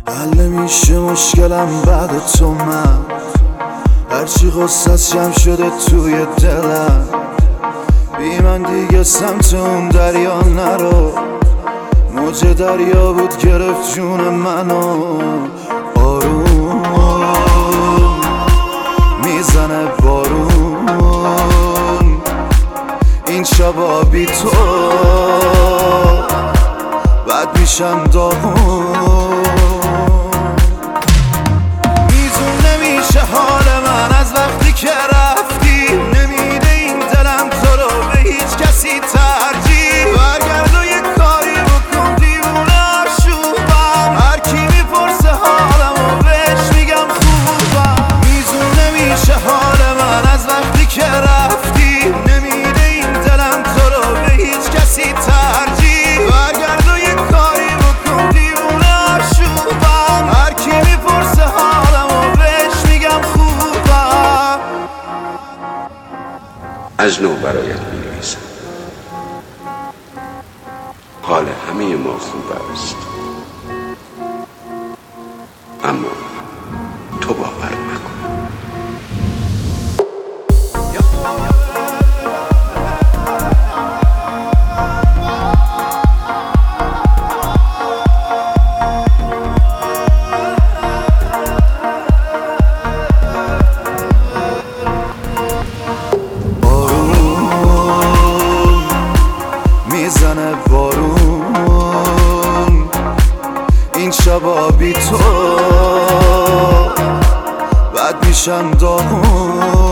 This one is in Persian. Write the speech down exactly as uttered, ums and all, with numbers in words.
حل میشه مشکلم بعد تو. من هرچی غصت جمع شده توی دلم، بی من دیگه سمت اون دریا نرو. موج دریا بود گرفت جون منو. آروم میزنه بارون این شبا بی تو، بد میشم داغون. میزون نمیشه حال من از وقتی که رفتی، نمیده این دلم تو رو به هیچ کسی ترجیح. برگرد و یه کاری بکن دیوونه آشوبم، هر کی میپرسه حالمو بهش میگم خوبم. میزون نمیشه حال من از وقتی که رفتی، نمیده این دلم تو رو به هیچ کسی ترجیح. برگرد و یه کاری بکن دیوونه آشوبم، هر کی میپرسه حالمو بهش میگم خوبم. از نو برایت می‌نویسم، حال همه ما خوب است، اما تو باور نکن. میزنه بارون این شبا بی تو، بد میشم داغون.